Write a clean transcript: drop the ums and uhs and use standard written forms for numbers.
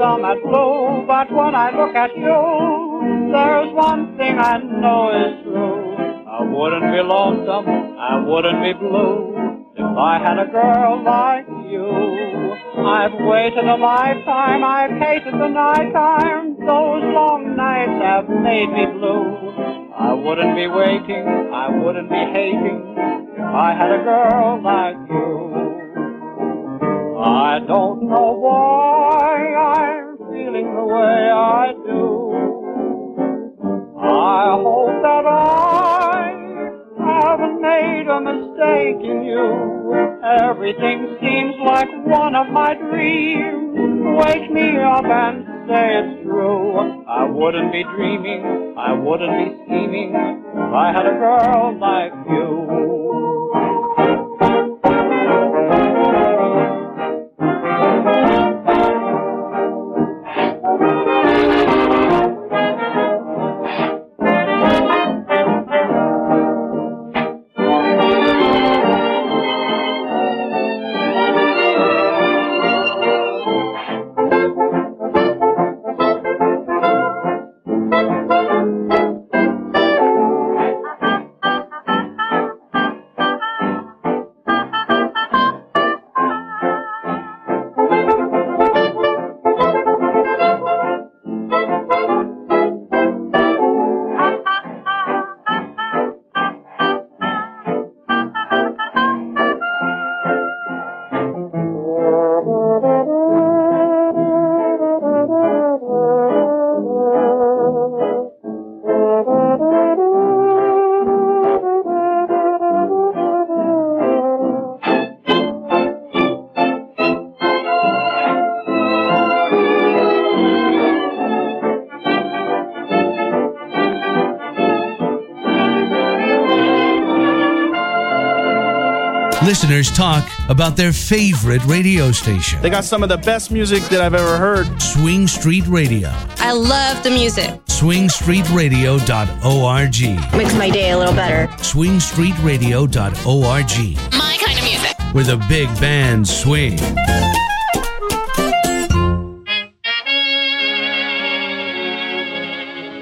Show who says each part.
Speaker 1: some at blue, but when I look at you, there's one thing I know is true. I wouldn't be lonesome, I wouldn't be blue, if I had a girl like you. I've waited a lifetime, I've hated the nighttime, those long nights have made me blue. I wouldn't be waiting, I wouldn't be hating, if I had a girl like you. I don't know why I'm feeling the way I do. I hope that I haven't made a mistake in you. Everything seems like one of my dreams. Wake me up and say it's true. I wouldn't be dreaming, I wouldn't be scheming, if I had a girl like you.
Speaker 2: Listeners talk about their favorite radio station.
Speaker 3: They got some of the best music that I've ever heard.
Speaker 2: Swing Street Radio.
Speaker 4: I love the music.
Speaker 2: SwingStreetRadio.org.
Speaker 4: Makes my day a little better.
Speaker 2: SwingStreetRadio.org.
Speaker 4: My kind of music.
Speaker 2: Where the big bands swing.